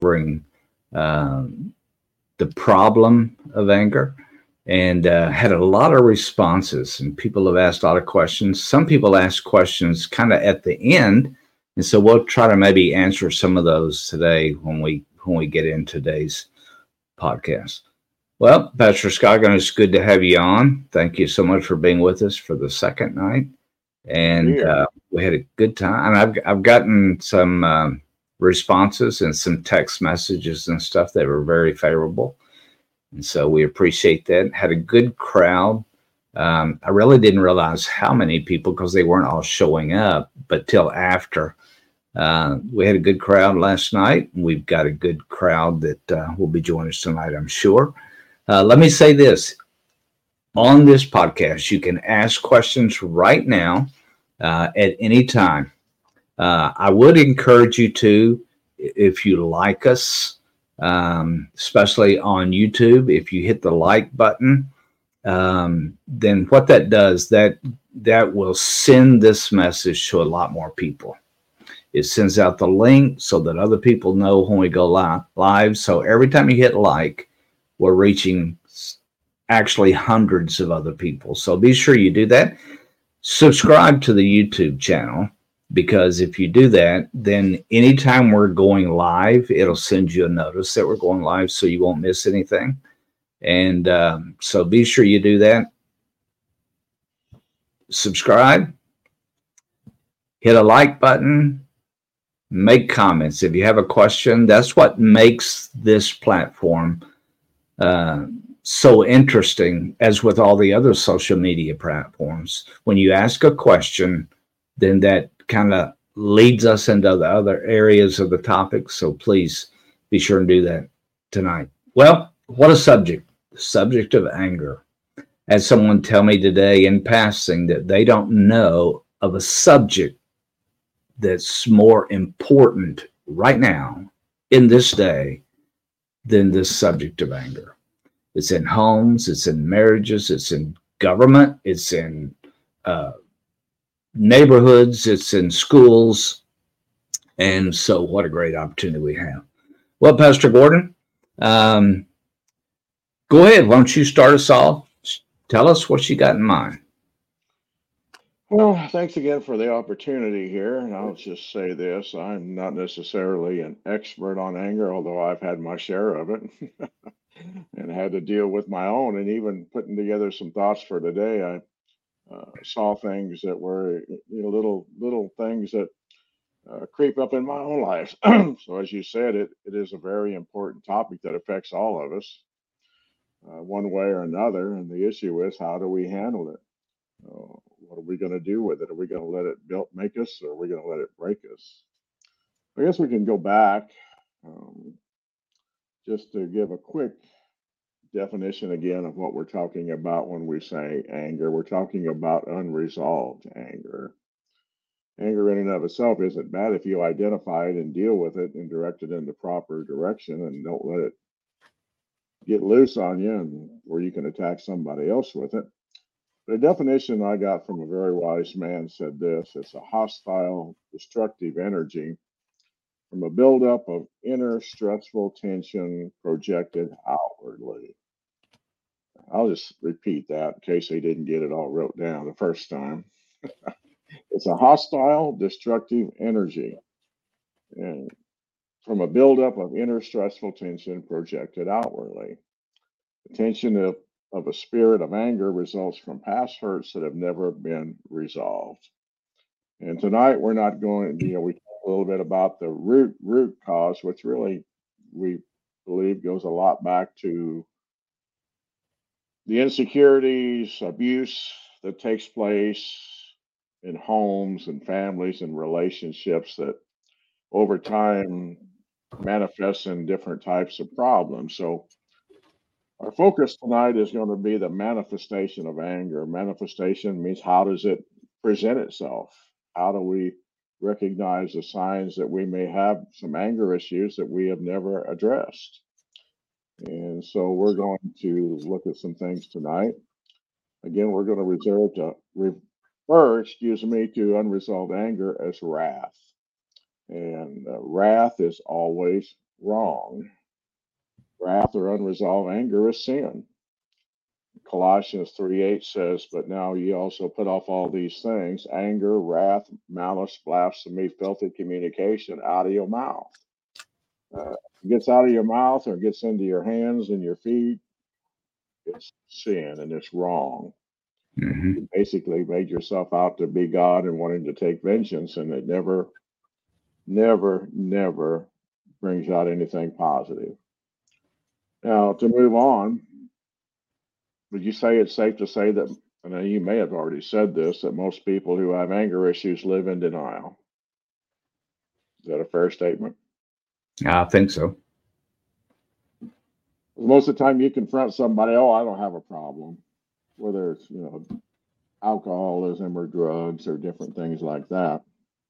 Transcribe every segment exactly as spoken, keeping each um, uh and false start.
covering um, the problem of anger, and uh, had a lot of responses. And people have asked a lot of questions. Some people ask questions kind of at the end, and so we'll try to maybe answer some of those today when we when we get in today's podcast. Well, Pastor Scoggin, it's good to have you on. Thank you so much for being with us for the second night, Good to be and here. uh, we had a good time. And I've I've gotten some um, responses and some text messages and stuff that were very favorable, and so we appreciate that. Had a good crowd. Um, I really didn't realize how many people because they weren't all showing up, but till after. Uh, we had a good crowd last night. We've got a good crowd that uh, will be joining us tonight, I'm sure. Uh, let me say this on this podcast, you can ask questions right now uh, at any time. Uh, I would encourage you to, if you like us, um, especially on YouTube, if you hit the like button, um, then what that does, that that will send this message to a lot more people. It sends out the link so that other people know when we go live. live. So every time you hit like, we're reaching actually hundreds of other people. So be sure you do that. Subscribe to the YouTube channel, because if you do that, then anytime we're going live, it'll send you a notice that we're going live so you won't miss anything. And um, so be sure you do that. Subscribe, hit a like button, make comments. If you have a question, that's what makes this platform uh, so interesting, as with all the other social media platforms. When you ask a question, then that kind of leads us into the other areas of the topic. So please be sure and do that tonight. Well, what a subject, the subject of anger. Had someone tell me today in passing that they don't know of a subject that's more important right now in this day than this subject of anger. It's in homes, it's in marriages, it's in government, it's in uh, neighborhoods, it's in schools. And so, what a great opportunity we have. Well, Pastor Gordon, um, go ahead. Why don't you start us off? Tell us what you got in mind. Well, thanks again for the opportunity here. And I'll just say this, I'm not necessarily an expert on anger, although I've had my share of it and had to deal with my own. And even putting together some thoughts for today, I uh, saw things that were, you know, little little things that uh, creep up in my own life. So, as you said, it, it is a very important topic that affects all of us, uh, one way or another. And the issue is, how do we handle it? Uh, what are we going to do with it? Are we going to let it build, make us, or are we going to let it break us? I guess we can go back um, just to give a quick definition again of what we're talking about when we say anger. We're talking about unresolved anger. Anger, in and of itself, isn't bad if you identify it and deal with it and direct it in the proper direction and don't let it get loose on you and where you can attack somebody else with it. The definition I got from a very wise man said this: it's a hostile, destructive energy from a buildup of inner stressful tension projected outwardly. I'll just repeat that in case they didn't get it all wrote down the first time. It's a hostile, destructive energy and from a buildup of inner stressful tension projected outwardly. The tension of, of a spirit of anger results from past hurts that have never been resolved. And tonight we're not going, you know, we talk a little bit about the root root cause, which really we believe goes a lot back to the insecurities, abuse that takes place in homes and families and relationships that over time manifests in different types of problems. So our focus tonight is going to be the manifestation of anger. Manifestation means, how does it present itself? How do we recognize the signs that we may have some anger issues that we have never addressed? And so we're going to look at some things tonight. Again, we're going to reserve to refer, excuse me, to unresolved anger as wrath. And uh, wrath is always wrong. Wrath or unresolved anger is sin. Colossians three eight says, but now ye also put off all these things, anger, wrath, malice, blasphemy, filthy communication out of your mouth. Uh, it gets out of your mouth or gets into your hands and your feet, it's sin and it's wrong. Mm-hmm. You basically made yourself out to be God and wanting to take vengeance, and it never, never, never brings out anything positive. Now, to move on, would you say it's safe to say that, and you may have already said this, that most people who have anger issues live in denial? Is that a fair statement? I think so. Most of the time you confront somebody, oh, I don't have a problem, whether it's, you know, alcoholism or drugs or different things like that.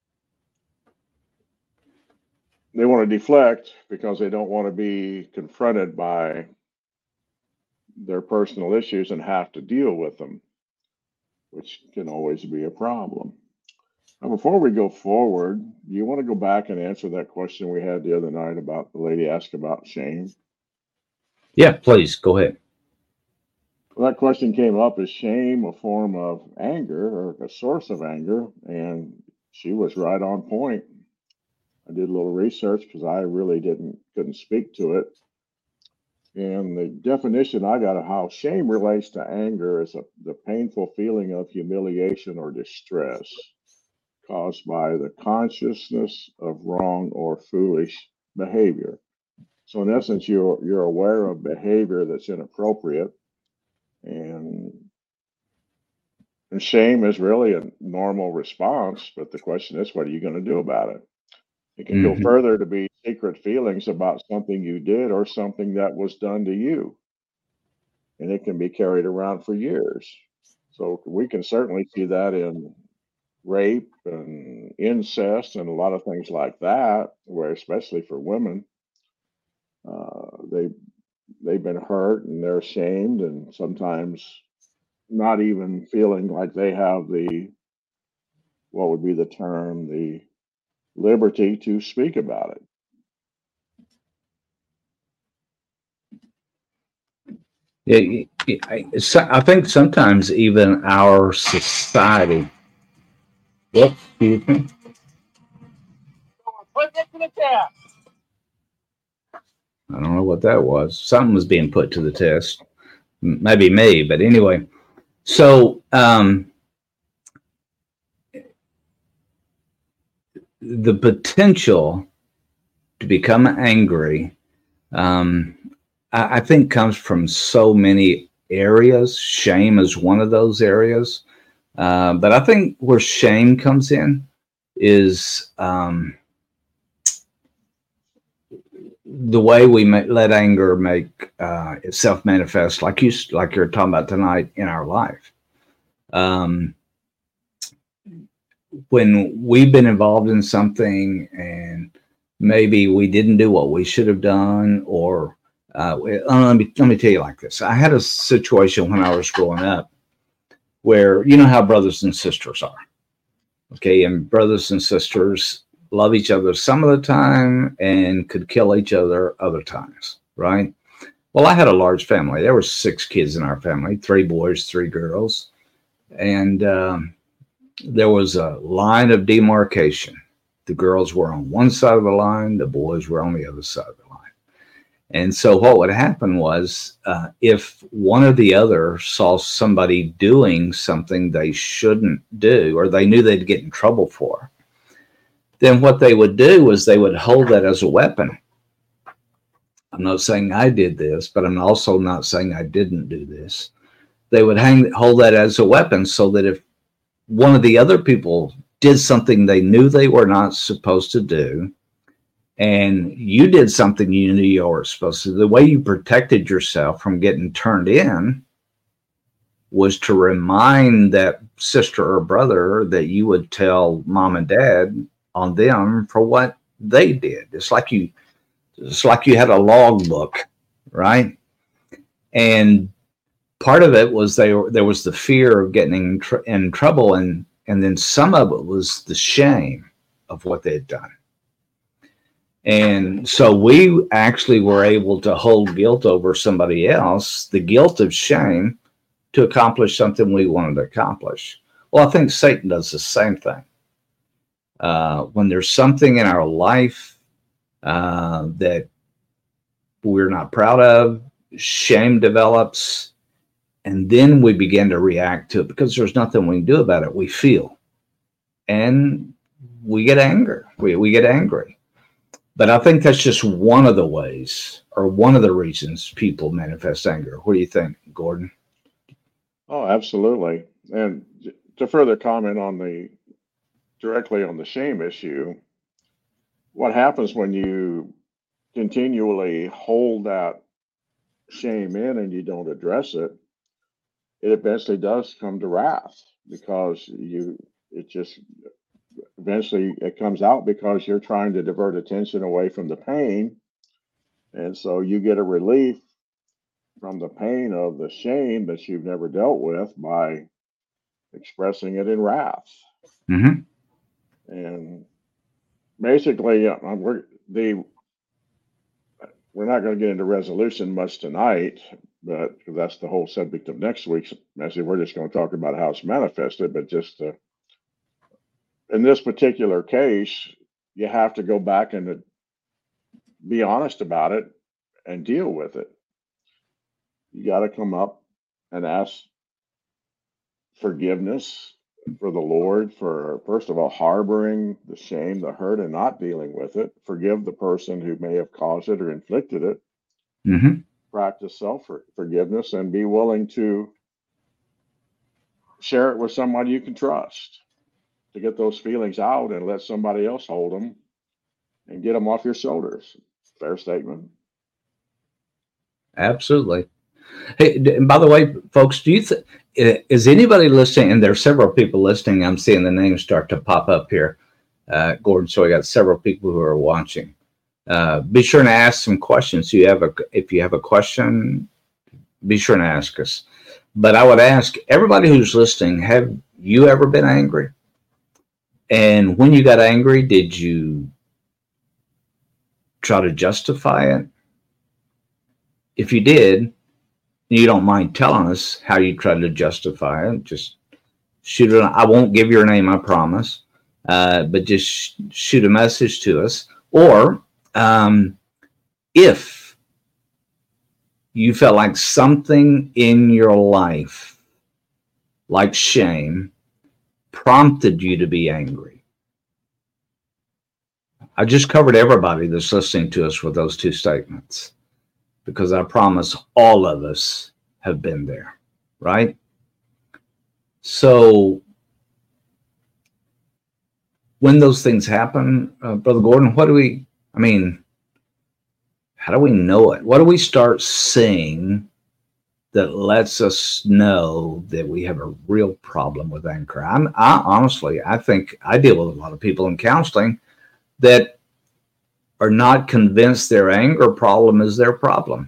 They want to deflect because they don't want to be confronted by their personal issues and have to deal with them, which can always be a problem. Now, before we go forward, do you want to go back and answer that question we had the other night about the lady asked about shame? Yeah, please go ahead. Well, that question came up: is shame a form of anger or a source of anger? And she was right on point. I did a little research because I really didn't couldn't speak to it. And the definition I got of how shame relates to anger is a, the painful feeling of humiliation or distress caused by the consciousness of wrong or foolish behavior. So in essence, you're you're aware of behavior that's inappropriate, and, and shame is really a normal response. But the question is, what are you going to do about it? It can Mm-hmm. go further to be secret feelings about something you did or something that was done to you, and it can be carried around for years. So we can certainly see that in rape and incest and a lot of things like that, where especially for women, uh, they they've been hurt and they're ashamed and sometimes not even feeling like they have the, what would be the term, the liberty to speak about it. Yeah, I, I think sometimes even our society. What? Excuse me. Put that to the test. I don't know what that was. Something was being put to the test. Maybe me, but anyway. So um, the potential to become angry, um, I, I think, comes from so many areas. Shame is one of those areas. Uh, but I think where shame comes in is um, the way we may, let anger make uh, itself manifest, like you like you're talking about tonight, in our life. Um, when we've been involved in something and maybe we didn't do what we should have done, or uh, let me let me tell you like this. I had a situation when I was growing up where, you know how brothers and sisters are, okay, and brothers and sisters love each other some of the time and could kill each other other times, right? Well, I had a large family. There were six kids in our family, three boys, three girls, and um, there was a line of demarcation. The girls were on one side of the line, the boys were on the other side of the line. And so what would happen was, uh, if one or the other saw somebody doing something they shouldn't do, or they knew they'd get in trouble for, then what they would do was they would hold that as a weapon. I'm not saying I did this, but I'm also not saying I didn't do this. They would hang, hold that as a weapon so that if one of the other people did something they knew they were not supposed to do, and you did something you knew you were supposed to, the way you protected yourself from getting turned in was to remind that sister or brother that you would tell mom and dad on them for what they did. It's like you, it's like you had a logbook, right? And part of it was they were, there was the fear of getting in, tr- in trouble, and and then some of it was the shame of what they had done. And so we actually were able to hold guilt over somebody else, the guilt of shame, to accomplish something we wanted to accomplish. Well, I think Satan does the same thing. Uh, when there's something in our life uh, that we're not proud of, shame develops, and then we begin to react to it because there's nothing we can do about it. We feel, and we get anger. We, we get angry. But I think that's just one of the ways or one of the reasons people manifest anger. What do you think, Gordon? Oh, absolutely. And j- to further comment on the directly on the shame issue, what happens when you continually hold that shame in and you don't address it, it eventually does come to wrath because you it just eventually it comes out because you're trying to divert attention away from the pain, and so you get a relief from the pain of the shame that you've never dealt with by expressing it in wrath. Mm-hmm. And basically, uh, um, we're the we're not going to get into resolution much tonight, but 'cause that's the whole subject of next week's message. We're just going to talk about how it's manifested. But just uh, in this particular case, you have to go back and uh, be honest about it and deal with it. You got to come up and ask forgiveness for the Lord for, first of all, harboring the shame, the hurt, and not dealing with it. Forgive the person who may have caused it or inflicted it. Mm-hmm. Practice self forgiveness and be willing to share it with somebody you can trust to get those feelings out and let somebody else hold them and get them off your shoulders. Fair statement. Absolutely. Hey, and by the way, folks, do you th- is anybody listening? And there are several people listening. I'm seeing the names start to pop up here, uh, Gordon. So I got several people who are watching. Uh, be sure to ask some questions. You have a if you have a question, be sure to ask us. But I would ask everybody who's listening: have you ever been angry? And when you got angry, did you try to justify it? If you did, you don't mind telling us how you tried to justify it. Just shoot it. I won't give your name, I promise. Uh, but just sh- shoot a message to us. Or um, if you felt like something in your life, like shame, prompted you to be angry. I just covered everybody that's listening to us with those two statements because I promise all of us have been there, right? So when those things happen, uh, Brother Gordon, what do we, I mean, how do we know it? What do we start seeing that lets us know that we have a real problem with anger? I'm, I honestly, I think I deal with a lot of people in counseling that are not convinced their anger problem is their problem.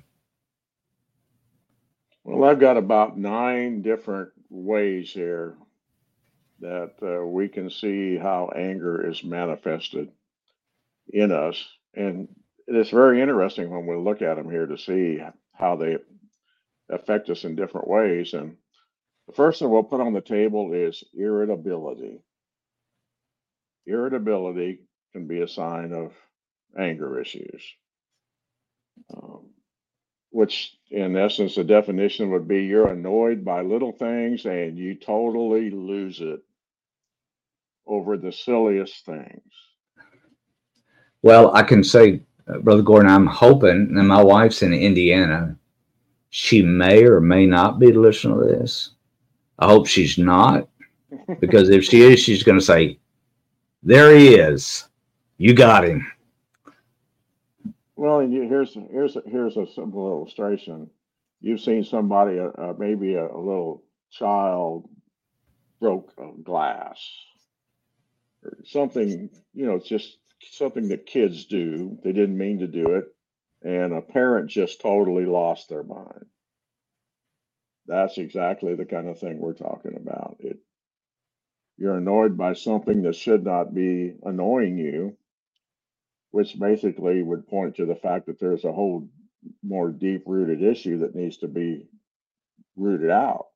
Well, I've got about nine different ways here that uh, we can see how anger is manifested in us. And it's very interesting when we look at them here to see how they affect us in different ways. And the first thing we'll put on the table is irritability. Irritability can be a sign of anger issues, um, which in essence, the definition would be you're annoyed by little things and you totally lose it over the silliest things. Well, I can say, uh, Brother Gordon, I'm hoping, and my wife's in Indiana, she may or may not be listening to this. I hope she's not, because if she is, she's going to say, there he is. You got him. Well, and you, here's here's here's a simple illustration. You've seen somebody, uh, uh, maybe a, a little child broke a glass or something. You know, it's just something that kids do. They didn't mean to do it, and a parent just totally lost their mind. That's exactly the kind of thing we're talking about. It You're annoyed by something that should not be annoying you, which basically would point to the fact that there's a whole more deep-rooted issue that needs to be rooted out.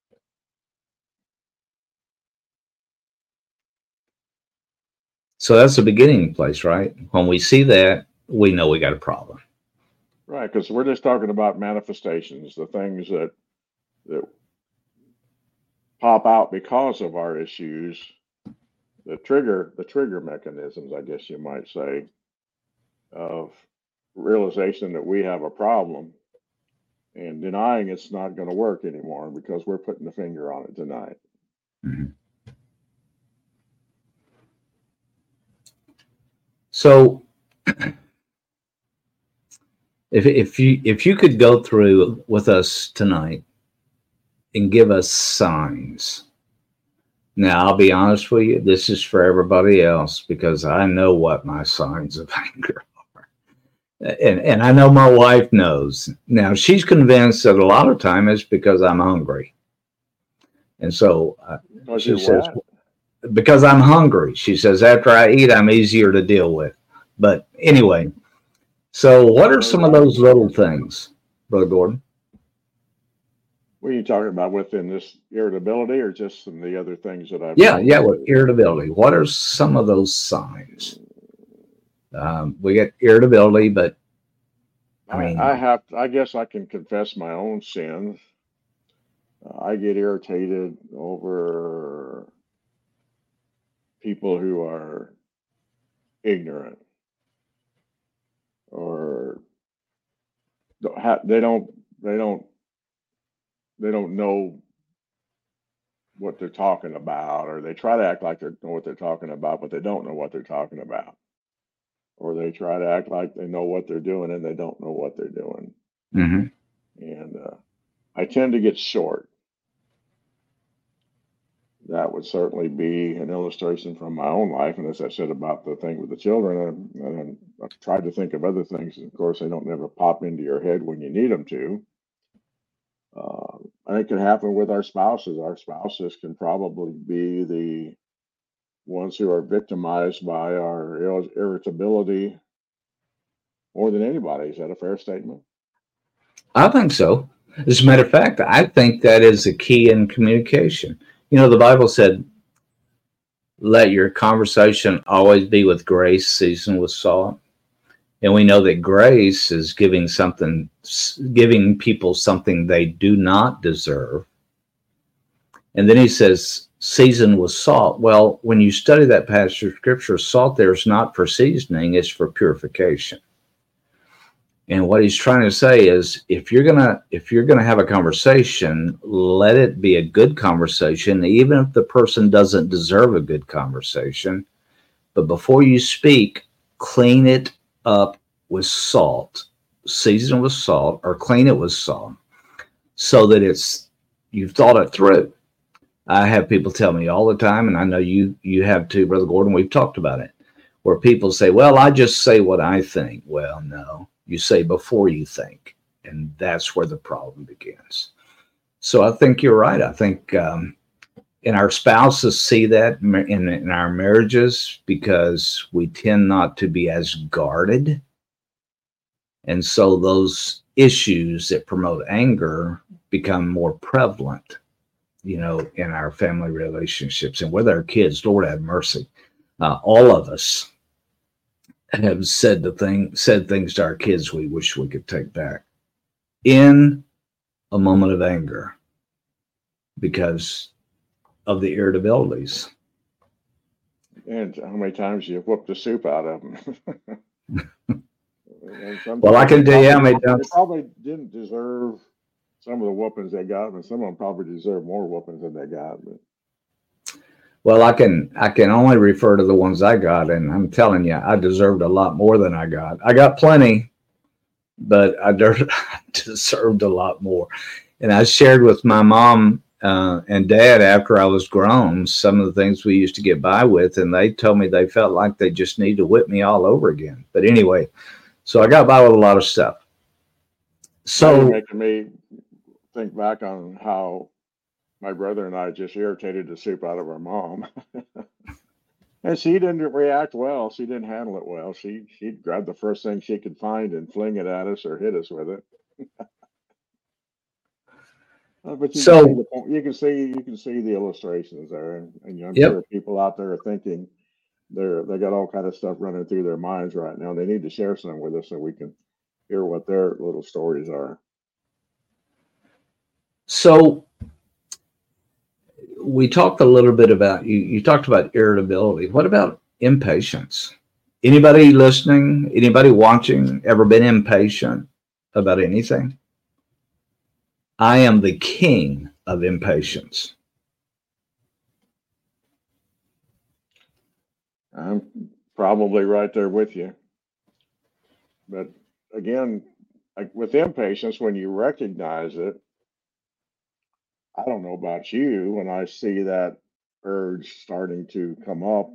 So that's the beginning place, right? When we see that, we know we got a problem. Right, because we're just talking about manifestations, the things that that pop out because of our issues, the trigger, the trigger mechanisms, I guess you might say, of realization that we have a problem and denying it's not going to work anymore because we're putting the finger on it tonight. Mm-hmm. So if if you if you could go through with us tonight and give us signs. Now, I'll be honest with you, this is for everybody else because I know what my signs of anger are. And and I know my wife knows. Now, she's convinced that a lot of time it's because I'm hungry. And so uh, she says, what? Because I'm hungry. She says, after I eat, I'm easier to deal with. But anyway, so what are some of those little things, Brother Gordon? What are you talking about within this irritability or just some of the other things that I've Yeah, yeah, with irritability. What are some of those signs? Um, we get irritability, but I mean, I, I have, I guess I can confess my own sins. Uh, I get irritated over people who are ignorant or don't have, they don't, they don't, they don't know what they're talking about, or they try to act like they know what they're talking about, but they don't know what they're talking about. Or they try to act like they know what they're doing and they don't know what they're doing. Mm-hmm. And uh, I tend to get short. That would certainly be an illustration from my own life. And as I said about the thing with the children, and I've tried to think of other things. Of course, they don't never pop into your head when you need them to. Uh, I think it can happen with our spouses. Our spouses can probably be the ones who are victimized by our ir- irritability more than anybody. Is that a fair statement? I think so. As a matter of fact, I think that is a key in communication. You know, the Bible said, let your conversation always be with grace, seasoned with salt. And we know that grace is giving something, giving people something they do not deserve. And then he says, seasoned with salt. Well, when you study that passage of scripture, salt there is not for seasoning, it's for purification. And what he's trying to say is, if you're gonna if you're gonna have a conversation, let it be a good conversation, even if the person doesn't deserve a good conversation. But before you speak, clean it up with salt, season it with salt, or clean it with salt, so that it's you've thought it through. I have people tell me all the time, and I know you you have too, Brother Gordon. We've talked about it, where people say, "Well, I just say what I think." Well, no. You say before you think, and that's where the problem begins. So I think you're right. I think, um, and our spouses see that in, in our marriages because we tend not to be as guarded. And so those issues that promote anger become more prevalent, you know, in our family relationships and with our kids. Lord have mercy. Uh, all of us have said the thing, said things to our kids we wish we could take back in a moment of anger because of the irritabilities. And how many times you whooped the soup out of them? Well, I can tell you how many times. They probably didn't deserve some of the whoopings they got, and some of them probably deserve more whoopings than they got. But. Well, I can I can only refer to the ones I got, and I'm telling you, I deserved a lot more than I got. I got plenty, but I deserved a lot more. And I shared with my mom uh, and dad after I was grown some of the things we used to get by with, and they told me they felt like they just need to whip me all over again. But anyway, so I got by with a lot of stuff. So you're making me think back on how my brother and I just irritated the soup out of our mom. And she didn't react well. She didn't handle it well. She she'd grab the first thing she could find and fling it at us or hit us with it. Uh, but you can see So, the point. You can see you can see the illustrations there, and, and I'm yep. sure people out there are thinking they're they got all kind of stuff running through their minds right now. They need to share some with us so we can hear what their little stories are. So we talked a little bit about you. You talked about irritability. What about impatience? Anybody listening? Anybody watching? Ever been impatient about anything? I am the king of impatience. I'm probably right there with you. But again, like with impatience, when you recognize it, I don't know about you, when I see that urge starting to come up,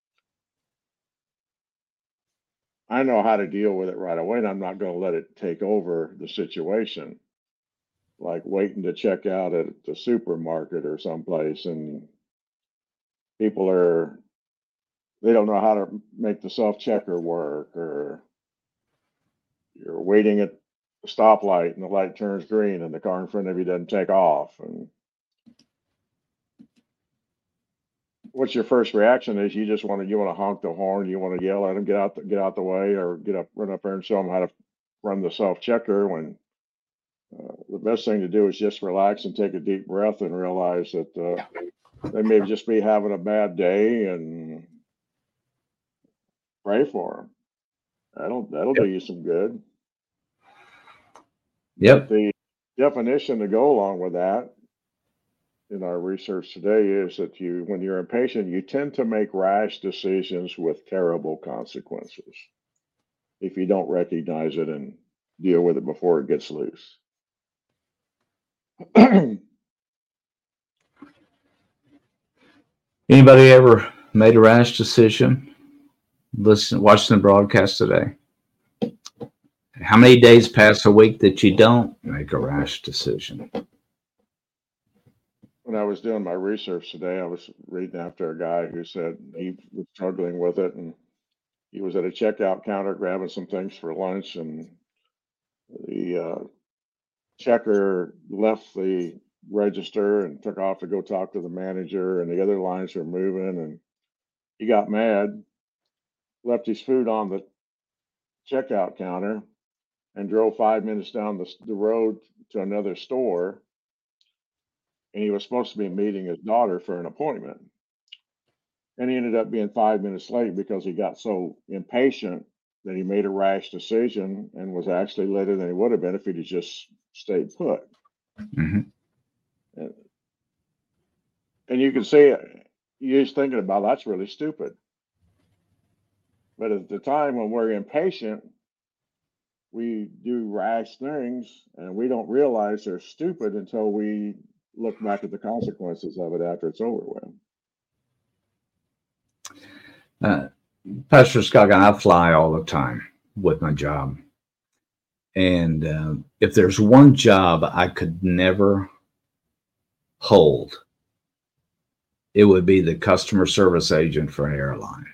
I know how to deal with it right away, and I'm not going to let it take over the situation. Like waiting to check out at the supermarket or someplace, and people are, they don't know how to make the self checker work, or you're waiting at the stoplight and the light turns green and the car in front of you doesn't take off. And what's your first reaction is you just want to you want to honk the horn, you want to yell at them, get out the, get out the way, or get up run up there and show them how to run the self checker. When uh, the best thing to do is just relax and take a deep breath and realize that uh, they may just be having a bad day, and pray for them. That'll that'll do Yep. you some good. But Yep. the definition to go along with that in our research today is that you, when you're impatient, you tend to make rash decisions with terrible consequences if you don't recognize it and deal with it before it gets loose. Anybody ever made a rash decision? Listen, watching the broadcast today. How many days pass a week that you don't make a rash decision? When I was doing my research today, I was reading after a guy who said he was struggling with it, and he was at a checkout counter grabbing some things for lunch, and the uh, checker left the register and took off to go talk to the manager, and the other lines were moving, and he got mad, left his food on the checkout counter, and drove five minutes down the, the road to another store. And he was supposed to be meeting his daughter for an appointment. And he ended up being five minutes late because he got so impatient that he made a rash decision and was actually later than he would have been if he'd just stayed put. Mm-hmm. And, and you can see it, you're just thinking about that's really stupid. But at the time when we're impatient, we do rash things and we don't realize they're stupid until we look back at the consequences of it after it's over with. Uh, Pastor Scott, I fly all the time with my job. And uh, if there's one job I could never hold, it would be the customer service agent for an airline.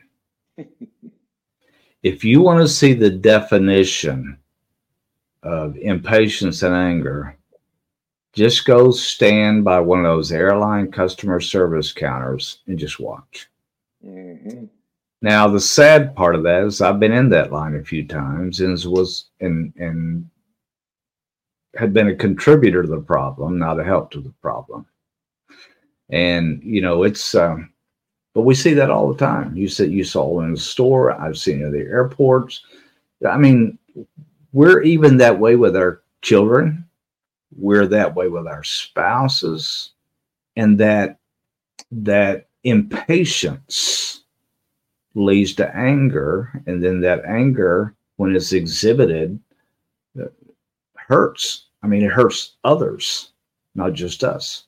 If you want to see the definition of impatience and anger, just go stand by one of those airline customer service counters and just watch. Mm-hmm. Now, the sad part of that is I've been in that line a few times and was and and had been a contributor to the problem, not a help to the problem. And you know, it's um, but we see that all the time. You said you saw it in the store. I've seen it at the airports. I mean, we're even that way with our children. We're that way with our spouses, and that that impatience leads to anger, and then that anger, when it's exhibited, hurts. I mean, it hurts others, not just us.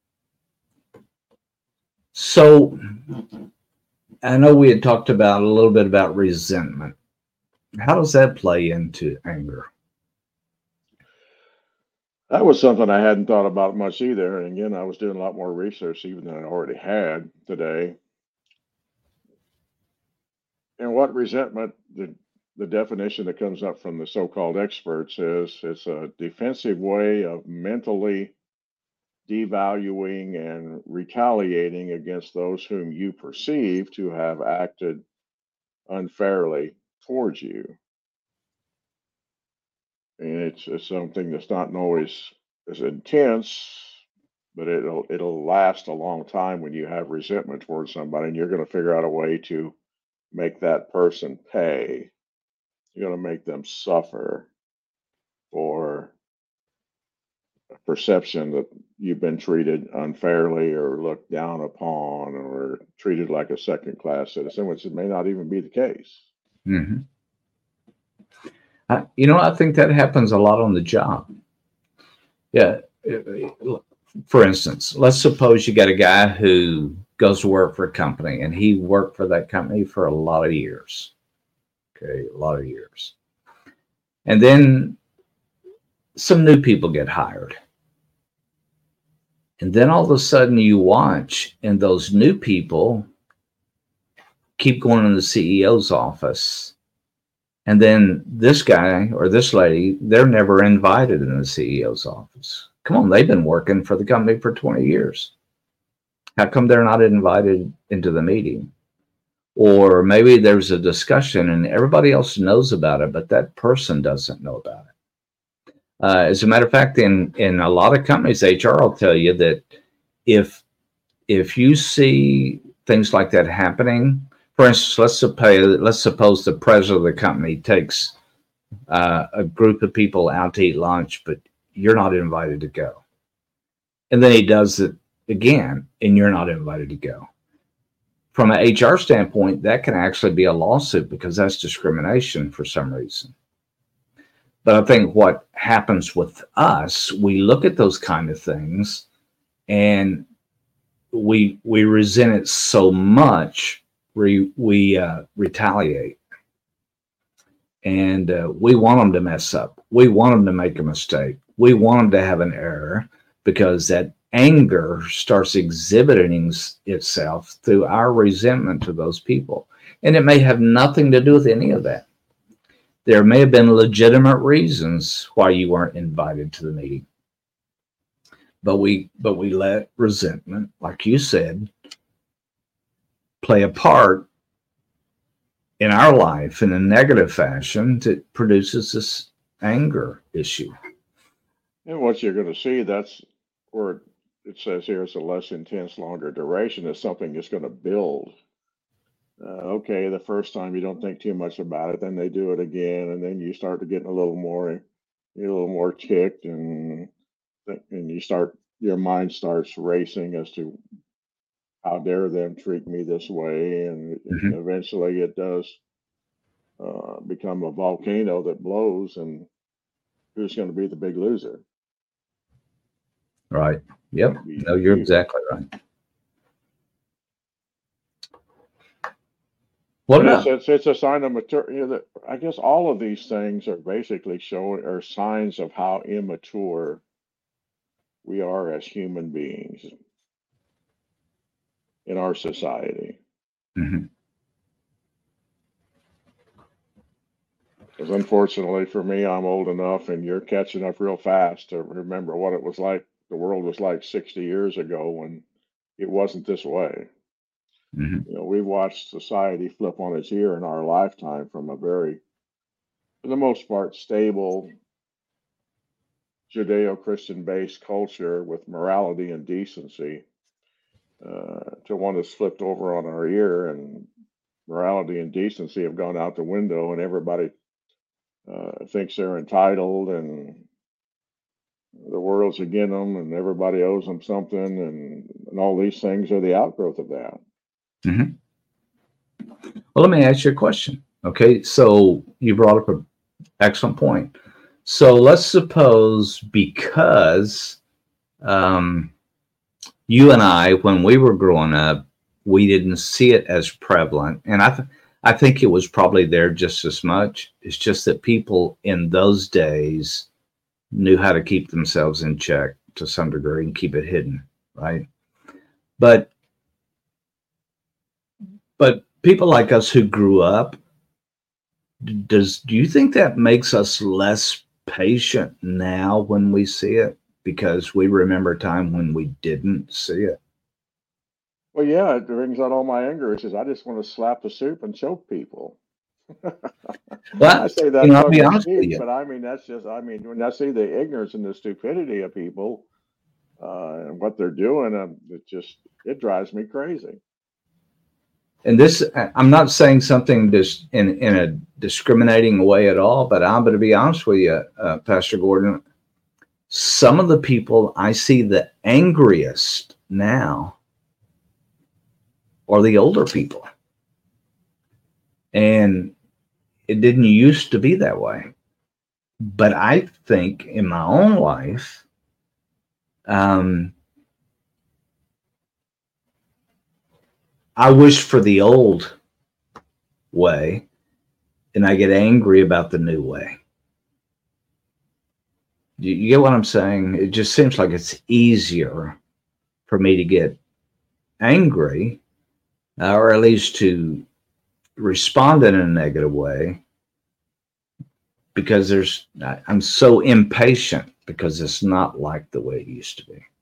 So I know we had talked about a little bit about resentment. How does that play into anger? That was something I hadn't thought about much either. And again, I was doing a lot more research even than I already had today. and what resentment, the, the definition that comes up from the so-called experts is it's a defensive way of mentally devaluing and retaliating against those whom you perceive to have acted unfairly towards you. And it's, it's something that's not always as intense, but it'll it'll last a long time when you have resentment towards somebody, and you're going to figure out a way to make that person pay. You're going to make them suffer for a perception that you've been treated unfairly or looked down upon or treated like a second class citizen, which it may not even be the case. Mm-hmm. Uh, you know, I think that happens a lot on the job. Yeah. For instance, let's suppose you got a guy who goes to work for a company and he worked for that company for a lot of years. Okay, a lot of years. And then some new people get hired. And then all of a sudden you watch and those new people keep going to the C E O's office. And then this guy or this lady, they're never invited in the C E O's office. Come on, they've been working for the company for twenty years. How come they're not invited into the meeting? Or maybe there's a discussion and everybody else knows about it, but that person doesn't know about it. Uh, as a matter of fact, in, in a lot of companies, H R will tell you that if, if you see things like that happening, for instance, let's suppose, let's suppose the president of the company takes uh, a group of people out to eat lunch, but you're not invited to go. And then he does it again, and you're not invited to go. From an H R standpoint, that can actually be a lawsuit because that's discrimination for some reason. But I think what happens with us, we look at those kind of things and we we resent it so much, we, we uh, retaliate. And uh, we want them to mess up. We want them to make a mistake. We want them to have an error because that anger starts exhibiting itself through our resentment to those people. And it may have nothing to do with any of that. There may have been legitimate reasons why you weren't invited to the meeting. But we, but we let resentment, like you said, play a part in our life in a negative fashion that produces this anger issue. And what you're going to see, that's where it says here it's a less intense, longer duration. It's something that's going to build. Uh, okay, the first time you don't think too much about it, then they do it again, and then you start to get a little more, you get a little more ticked, and and you start, your mind starts racing as to how dare them treat me this way, and Mm-hmm. eventually it does uh, become a volcano that blows, and who's going to be the big loser? Right. Yep. You, No, you're you, exactly right. What But it's, about? it's it's a sign of maturity. You know, that I guess all of these things are basically showing are signs of how immature we are as human beings in our society. Mhm. Because unfortunately for me, I'm old enough, and you're catching up real fast to remember what it was like. The world was like sixty years ago when it wasn't this way. Mhm. You know, we watched society flip on its ear in our lifetime from a very, for the most part, stable Judeo-Christian based culture with morality and decency uh, to one that's flipped over on our ear, and morality and decency have gone out the window, and everybody uh, thinks they're entitled, and the world's against them, and everybody owes them something, and, and all these things are the outgrowth of that. Mhm. Well, let me ask you a question. Okay, so you brought up an excellent point. So let's suppose because um, you and I, when we were growing up, we didn't see it as prevalent, and I, th- I think it was probably there just as much. It's just that people in those days knew how to keep themselves in check to some degree and keep it hidden, right? But but people like us who grew up, does do you think that makes us less patient now when we see it because we remember a time when we didn't see it? Well, yeah, it brings out all my anger. It says, I just want to slap the soup and choke people. I Well, say you that know, I'll tongue be in honest with cheek, you. but I mean, that's just, I mean, when I see the ignorance and the stupidity of people uh, and what they're doing, um, it just, it drives me crazy. And this, I'm not saying something just in, in a discriminating way at all, but I'm going to be honest with you, uh, Pastor Gordon. Some of the people I see the angriest now are the older people. And it didn't used to be that way. But I think in my own life, um, I wish for the old way, and I get angry about the new way. You, you get what I'm saying? It just seems like it's easier for me to get angry, uh, or at least to respond in a negative way, because there's I'm so impatient because it's not like the way it used to be.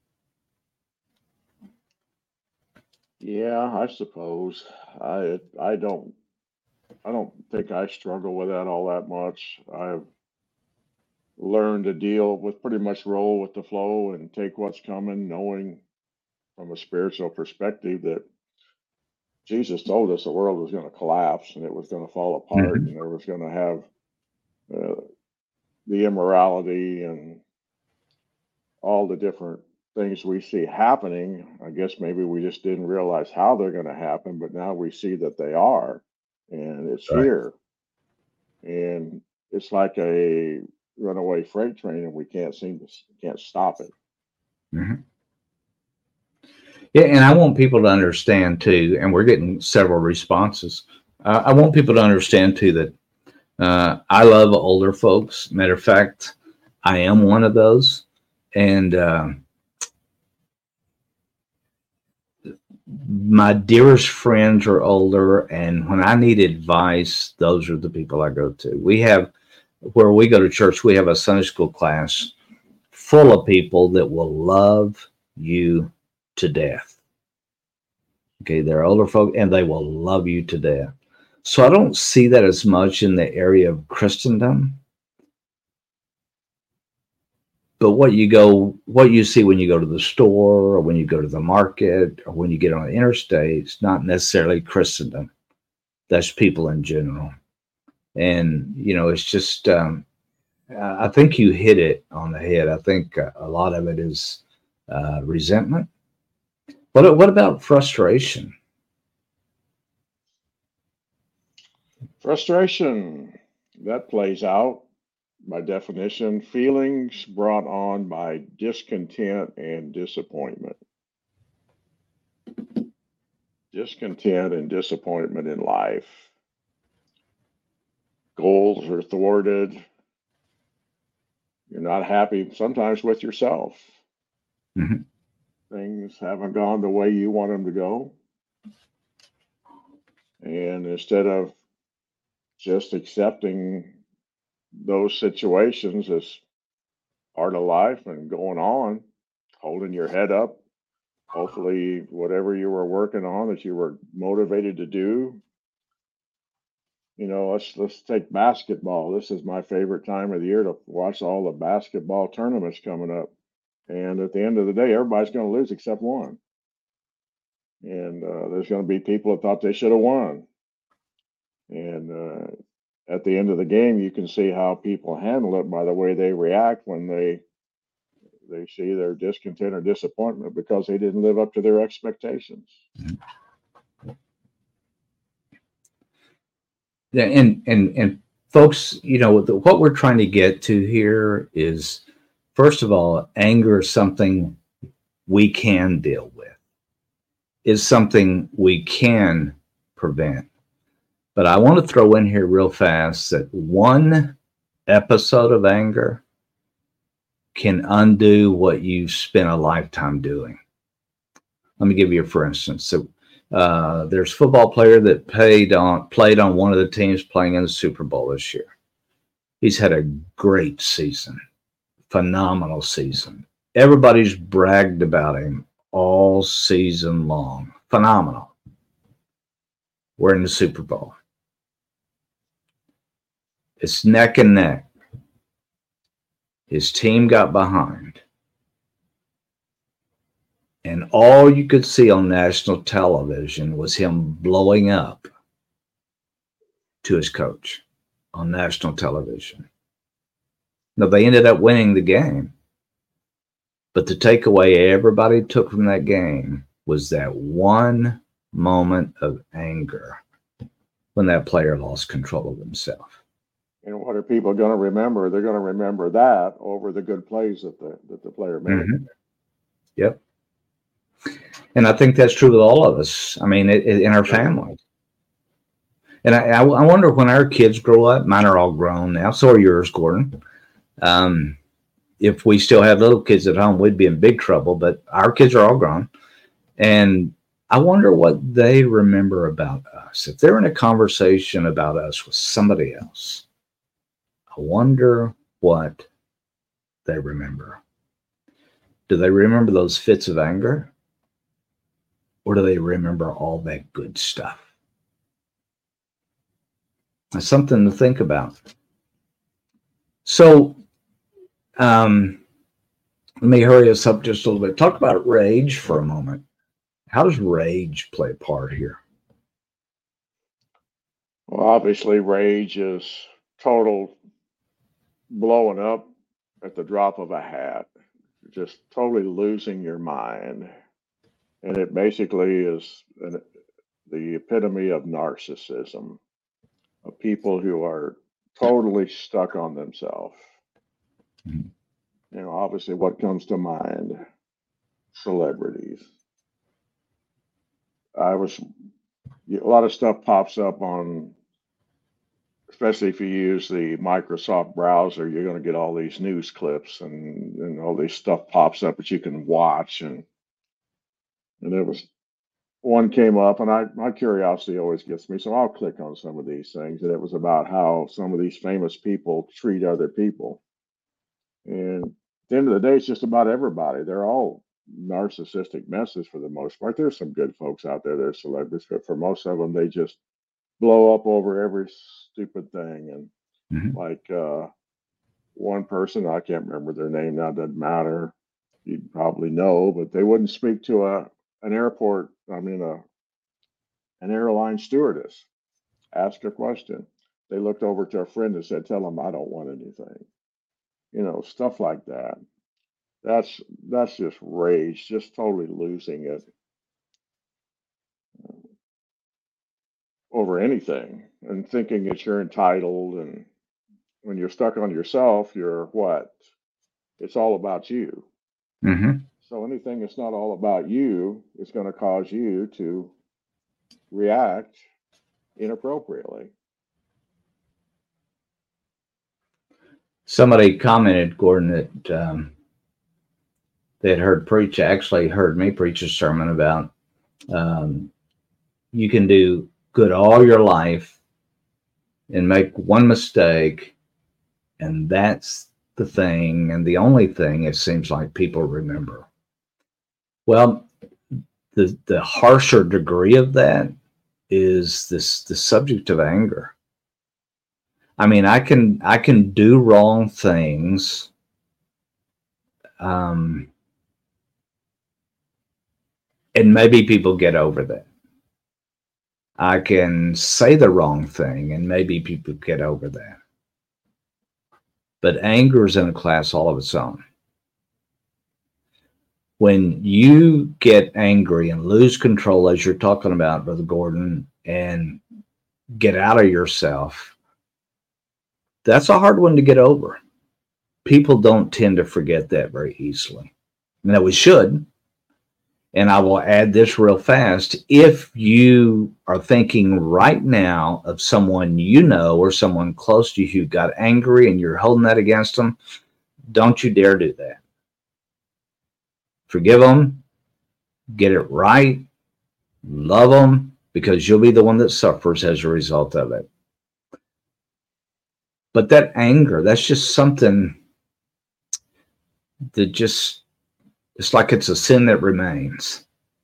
Yeah, I suppose. I I don't I don't think I struggle with that all that much. I've learned to deal with pretty much roll with the flow and take what's coming, knowing from a spiritual perspective that Jesus told us the world was going to collapse and it was going to fall apart Mm-hmm. and there was going to have uh, the immorality and all the different things we see happening. I guess maybe we just didn't realize how they're going to happen, but now we see that they are, and it's Right. here. And it's like a runaway freight train, and we can't seem to can't stop it. Mm-hmm. Yeah, and I want people to understand too, and we're getting several responses. Uh, I want people to understand too that uh, I love older folks. Matter of fact, I am one of those, and uh, my dearest friends are older. And when I need advice, those are the people I go to. We have where we go to church. We have a Sunday school class full of people that will love you to death. Okay, they're older folk and they will love you to death. So I don't see that as much in the area of Christendom. But what you go, what you see when you go to the store or when you go to the market or when you get on the interstate, it's not necessarily Christendom. That's people in general. And, you know, it's just, um, I think you hit it on the head. I think uh, a lot of it is uh, resentment. What, what about frustration? Frustration that plays out by definition, feelings brought on by discontent and disappointment. Discontent and disappointment in life. Goals are thwarted. You're not happy sometimes with yourself. Mm-hmm. Things haven't gone the way you want them to go. And instead of just accepting those situations as part of life and going on, holding your head up, hopefully, whatever you were working on that you were motivated to do. You know, let's let's take basketball. This is my favorite time of the year to watch all the basketball tournaments coming up. And at the end of the day, everybody's going to lose except one. And uh, there's going to be people that thought they should have won. And uh, at the end of the game, you can see how people handle it by the way they react when they they see their discontent or disappointment because they didn't live up to their expectations. Yeah, and and and folks, you know, the, what we're trying to get to here is, first of all, anger is something we can deal with. Is something we can prevent. But I want to throw in here real fast that one episode of anger can undo what you've spent a lifetime doing. Let me give you a for instance. So Uh, there's a football player that played on played on one of the teams playing in the Super Bowl this year. He's had a great season, phenomenal season. Everybody's bragged about him all season long. Phenomenal. We're in the Super Bowl. It's neck and neck. His team got behind. And all you could see on national television was him blowing up to his coach on national television. Now, they ended up winning the game. But the takeaway everybody took from that game was that one moment of anger when that player lost control of himself. And what are people going to remember? They're going to remember that over the good plays that the that the player made. Mm-hmm. Yep. And I think that's true with all of us. I mean, it, it, in our families. And I, I, I wonder when our kids grow up, mine are all grown now, so are yours, Gordon. Um, if we still have little kids at home, we'd be in big trouble, but our kids are all grown. And I wonder what they remember about us. If they're in a conversation about us with somebody else, I wonder what they remember. Do they remember those fits of anger? Or do they remember all that good stuff? That's something to think about. So, um, let me hurry us up just a little bit. Talk about rage for a moment. How does rage play a part here? Well, obviously, rage is total blowing up at the drop of a hat, just totally losing your mind. And it basically is an, the epitome of narcissism, of people who are totally stuck on themselves. Mm-hmm. You know, obviously, what comes to mind? Celebrities. I was, a lot of stuff pops up on, especially if you use the Microsoft browser, you're going to get all these news clips and, and all this stuff pops up that you can watch. And and there was one came up, and I my curiosity always gets me, so I'll click on some of these things. And it was about how some of these famous people treat other people. And at the end of the day, it's just about everybody. They're all narcissistic messes for the most part. There's some good folks out there, there's celebrities, but for most of them, they just blow up over every stupid thing. And mm-hmm. like uh, one person, I can't remember their name now, doesn't matter. You'd probably know, but they wouldn't speak to a an airport, I mean, a an airline stewardess. Ask a question. They looked over to a friend and said, tell them I don't want anything. You know, stuff like that. That's that's just rage, just totally losing it over anything and thinking that you're entitled. And when you're stuck on yourself, you're what? It's all about you. Mm-hmm. So anything that's not all about you is going to cause you to react inappropriately. Somebody commented, Gordon, that um, they had heard preach, actually heard me preach a sermon about um, you can do good all your life and make one mistake, and that's the thing and the only thing it seems like people remember. Well, the the harsher degree of that is this the subject of anger. I mean, I can I can do wrong things, um, and maybe people get over that. I can say the wrong thing, and maybe people get over that. But anger is in a class all of its own. When you get angry and lose control, as you're talking about, Brother Gordon, and get out of yourself, that's a hard one to get over. People don't tend to forget that very easily. Now, we should. And I will add this real fast. If you are thinking right now of someone you know or someone close to you who got angry and you're holding that against them, don't you dare do that. Forgive them. Get it right. Love them because you'll be the one that suffers as a result of it. But that anger, that's just something that just, it's like it's a sin that remains.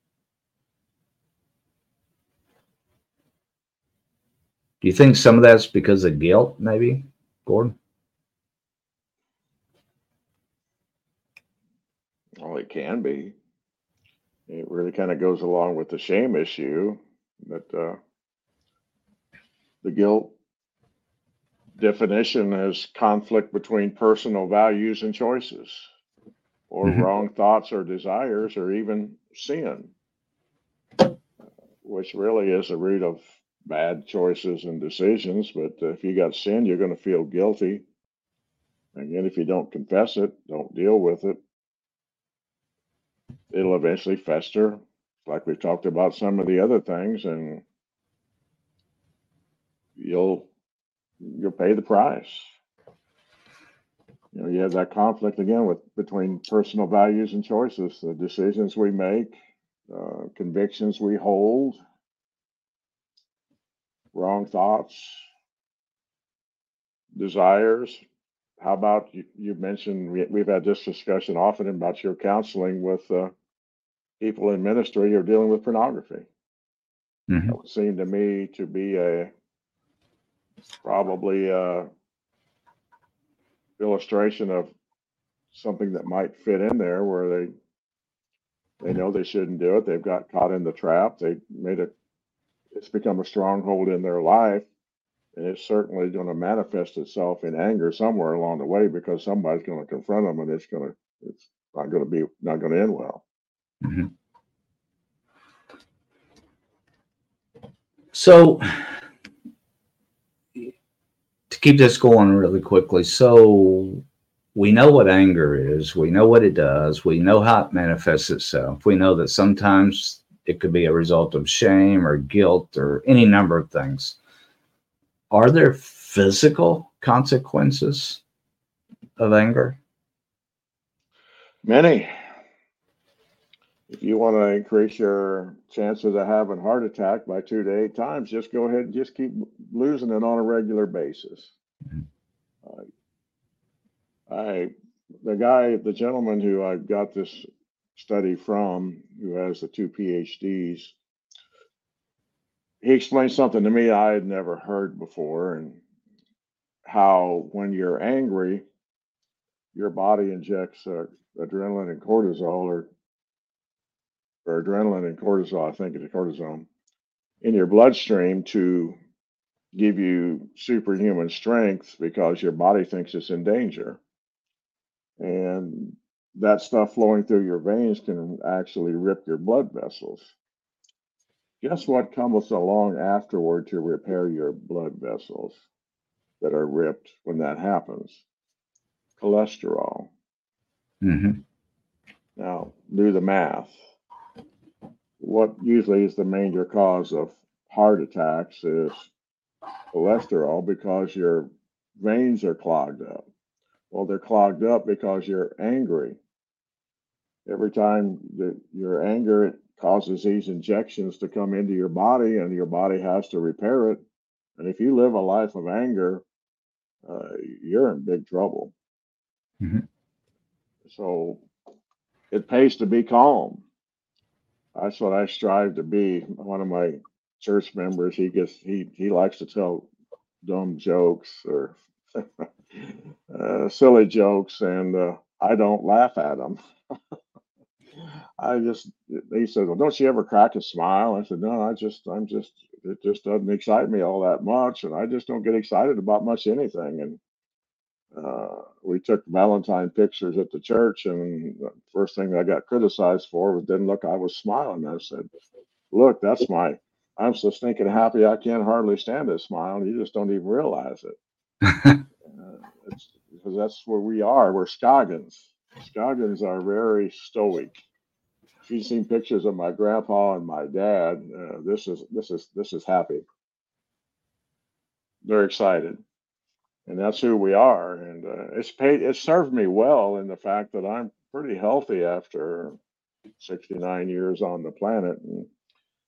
Do you think some of that's because of guilt, maybe, Gordon? Well, it can be. It really kind of goes along with the shame issue that uh, the guilt definition is conflict between personal values and choices, or Mm-hmm. wrong thoughts or desires, or even sin, which really is the root of bad choices and decisions. But if you got sin, you're going to feel guilty. Again, if you don't confess it, don't deal with it, it'll eventually fester, like we've talked about some of the other things, and you'll you'll pay the price. You know, you have that conflict again with between personal values and choices, the decisions we make, uh, convictions we hold, wrong thoughts, desires. How about you, you mentioned we, we've had this discussion often about your counseling with uh, people in ministry who are dealing with pornography. Mm-hmm. That would seem to me to be a probably a illustration of something that might fit in there where they they know they shouldn't do it. They've got caught in the trap. They made it. It's become a stronghold in their life, and it's certainly going to manifest itself in anger somewhere along the way because somebody's going to confront them, and it's going to it's not going to be not going to end well. Mm-hmm. So to keep this going really quickly, so we know what anger is, we know what it does, we know how it manifests itself. We know that sometimes it could be a result of shame or guilt or any number of things. Are there physical consequences of anger? Many. If you want to increase your chances of having a heart attack by two to eight times, just go ahead and just keep losing it on a regular basis. Uh, I, the guy, the gentleman who I got this study from, who has the two PhDs, he explained something to me I had never heard before, and how when you're angry, your body injects uh, adrenaline and cortisol, or, or adrenaline and cortisol, I think it's cortisone, in your bloodstream to give you superhuman strength because your body thinks it's in danger. And that stuff flowing through your veins can actually rip your blood vessels. Guess what comes along afterward to repair your blood vessels that are ripped when that happens? Cholesterol. Mm-hmm. Now, do the math. What usually is the major cause of heart attacks is cholesterol because your veins are clogged up. Well, they're clogged up because you're angry. Every time that your anger, it causes these injections to come into your body, and your body has to repair it. And if you live a life of anger, uh, you're in big trouble. Mm-hmm. So it pays to be calm. That's what I strive to be. One of my church members, he gets he he likes to tell dumb jokes or uh, silly jokes, and uh, I don't laugh at them. I just he said, "Well, don't you ever crack a smile?" I said, "No, I just I'm just it just doesn't excite me all that much, and I just don't get excited about much anything." And uh, we took Valentine pictures at the church, and the first thing I got criticized for was didn't look I was smiling. I said, "Look, that's my I'm so stinking happy I can't hardly stand this smile. You just don't even realize it." Uh, it's because that's where we are. We're Scoggins. Scoggins are very stoic. If you've seen pictures of my grandpa and my dad, uh, this is this is this is happy. They're excited, and that's who we are. And uh, it's paid. It served me well in the fact that I'm pretty healthy after sixty-nine years on the planet. And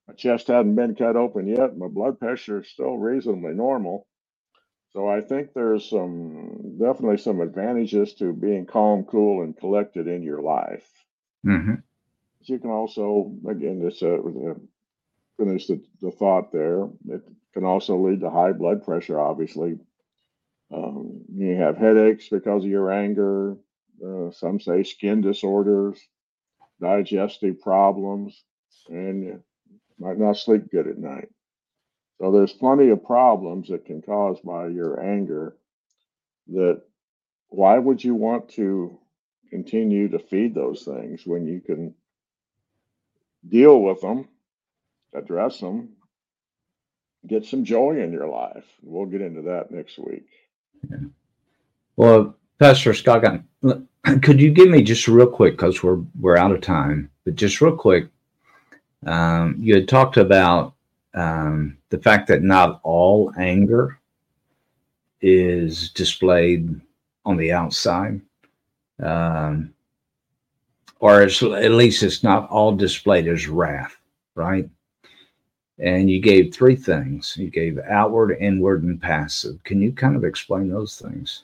My chest hadn't been cut open yet. My blood pressure is still reasonably normal. So I think there's some definitely some advantages to being calm, cool, and collected in your life. Mm-hmm. But you can also, again, just uh, uh, finish the, the thought there. It can also lead to high blood pressure, obviously. Um, you have headaches because of your anger. Uh, some say skin disorders, digestive problems, and you might not sleep good at night. So there's plenty of problems that can cause by your anger that why would you want to continue to feed those things when you can deal with them, address them, get some joy in your life? We'll get into that next week. Yeah. Well, Pastor Scott, could you give me just real quick, because we're we're out of time, but just real quick, um, you had talked about um, the fact that not all anger is displayed on the outside, um, or it's, at least it's not all displayed as wrath, right? And you gave three things. You gave outward, inward, and passive. Can you kind of explain those things?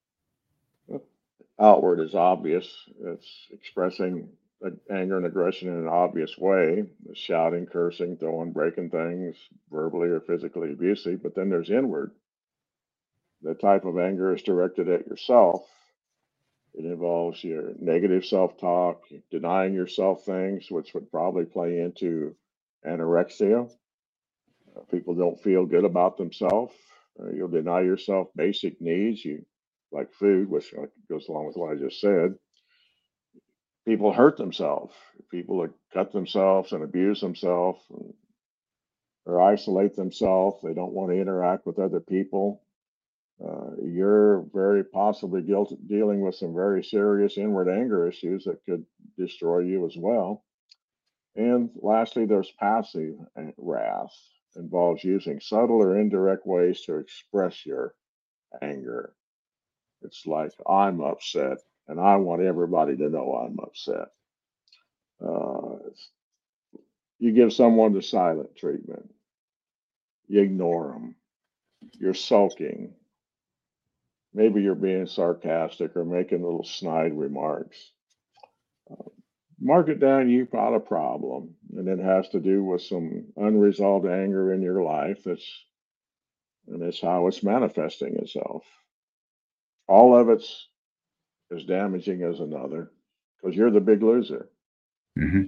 Outward is obvious. It's expressing anger and aggression in an obvious way, shouting, cursing, throwing, breaking things, verbally or physically abusive. But then there's inward. The type of anger is directed at yourself. It involves your negative self-talk, denying yourself things, which would probably play into anorexia. Uh, people don't feel good about themselves. Uh, you'll deny yourself basic needs. You like food, which goes along with what I just said. People hurt themselves. People that cut themselves and abuse themselves and, or isolate themselves. They don't want to interact with other people. Uh, you're very possibly guilty, dealing with some very serious inward anger issues that could destroy you as well. And lastly, there's passive wrath. Involves using subtle or indirect ways to express your anger. It's like, I'm upset and I want everybody to know I'm upset. Uh, you give someone the silent treatment. You ignore them. You're sulking. Maybe you're being sarcastic or making little snide remarks. Uh, mark it down, you've got a problem, and it has to do with some unresolved anger in your life. That's and it's how it's manifesting itself. All of it's as damaging as another because you're the big loser. Mm-hmm.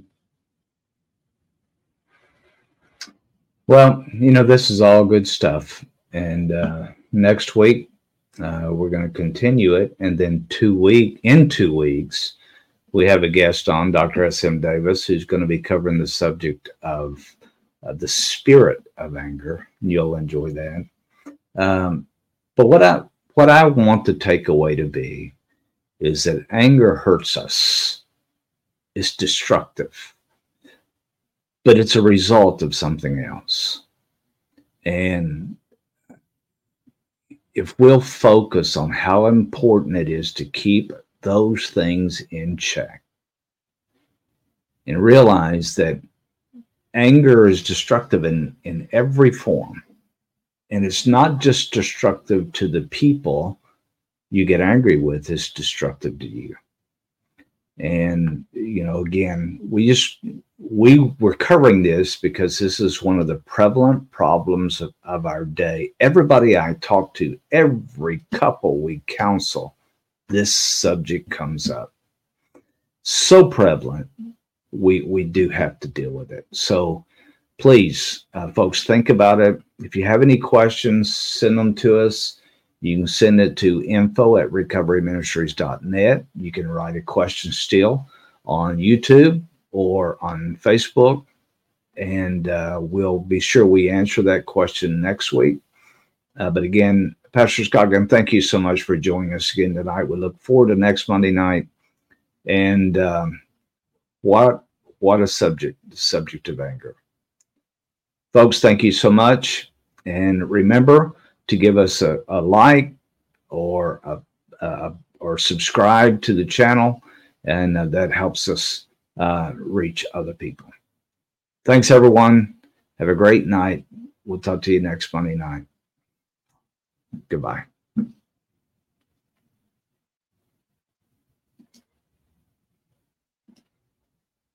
Well, you know, this is all good stuff. And uh, next week, uh, we're going to continue it. And then two week in two weeks, we have a guest on, Doctor S M Davis, who's going to be covering the subject of uh, the spirit of anger. You'll enjoy that. Um, but what I what I want the takeaway to be is that anger hurts us. It's destructive. But it's a result of something else. And if we'll focus on how important it is to keep those things in check and realize that anger is destructive in, in every form. And it's not just destructive to the people you get angry with, it's destructive to you. And, you know, again, we just, we were covering this because this is one of the prevalent problems of, of our day. Everybody I talk to, every couple we counsel, this subject comes up. So prevalent, we, we do have to deal with it. So please, uh, folks, think about it. If you have any questions, send them to us. You can send it to info at recovery ministries dot net. You can write a question still on YouTube or on Facebook, and uh, we'll be sure we answer that question next week. Uh, but again, Pastor Scoggin, thank you so much for joining us again tonight. We look forward to next Monday night. And um, what what a subject, the subject of anger. Folks, thank you so much. And remember to give us a, a like or a, a, or subscribe to the channel, and uh, that helps us uh, reach other people. Thanks, everyone. Have a great night. We'll talk to you next Monday night. Goodbye.